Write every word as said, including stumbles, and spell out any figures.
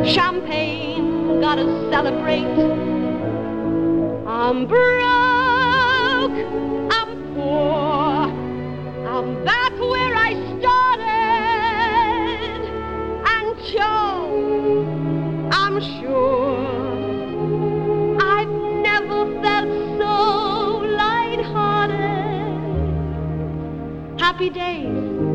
Champagne, gotta celebrate. I'm broke, I'm poor, I'm back where I started. And Joe, I'm sure I've never felt so lighthearted. Happy days